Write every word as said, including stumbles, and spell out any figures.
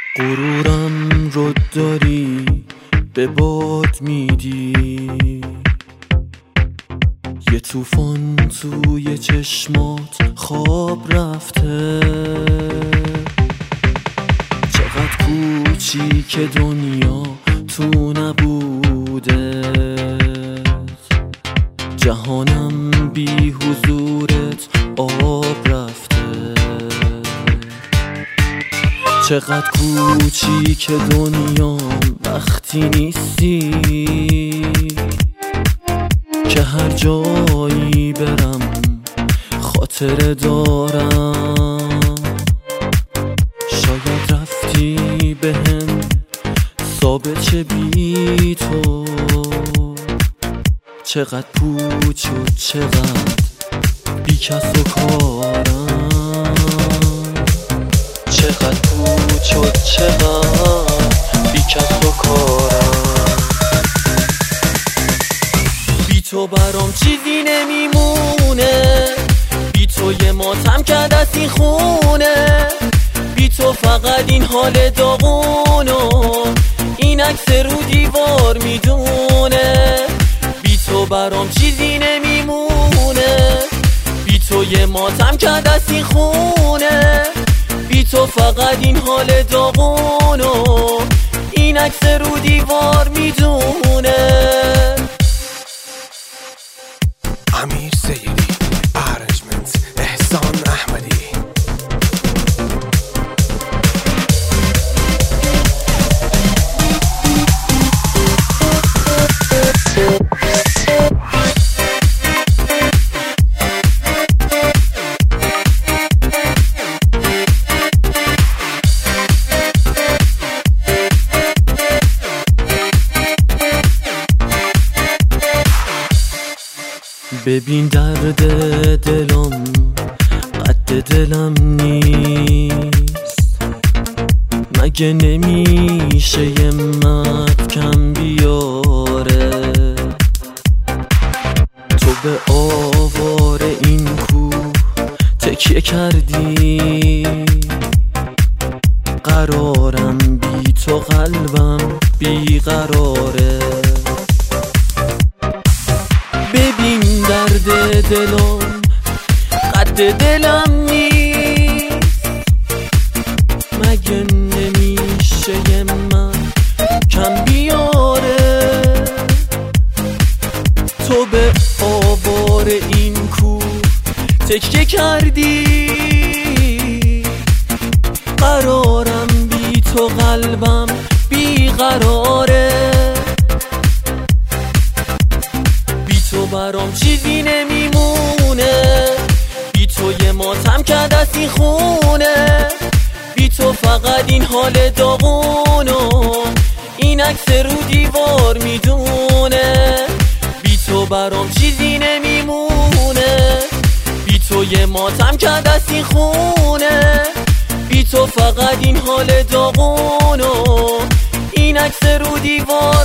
غرورم رو داری به باد میدی، یه طوفان توی چشمات خواب رفته. چقدر کوچیک دنیا تو نبوده، جهانم بی حضورت آب رفته. چقدر کوچیک دنیام وقتی نیستی، که هر جایی برم خاطره دارم. شاید رفتی بهم ثابت چه بی تو، چقدر پوچ و چقدر بی کس و کارم. چقدر پوچ و چقدر بی کس و کارم. بی تو برام چیزی نمیمونه، بی تو یه ماتم که دستی خونه. بی تو فقط این حال داغونو این عکس رو دیوار میدونه. بی تو برام چیزی نمیمونه، بی تو یه ماتم که دستی خونه. بی تو فقط این حال داغونو این عکس رو دیوار میدونه. امیر سیدی، ارنجمنت احسان احمدی. ببین درد دلم قد دلم نیست، مگه نمیشه یه مرد کم بیاره. تو به آوار این کوه تکیه کردی، قرارم بی تو قلبم بیقراره. ببین درد دلم قد دلم نیست، مگه نمیشه یه من کم بیاره. تو به آوار این کوه تکیه کردی، قرارم بی تو قلبم بیقراره. تو برام چیزی نمیمونه، بی تو یه ماتم که دستی خونه. بی تو فقط این حال داغونو این عکس رو دیوار میدونه. بی تو برام چیزی نمیمونه، بی تو یه ماتم که دستی خونه. بی تو فقط این حال داغونو این عکس رو دیوار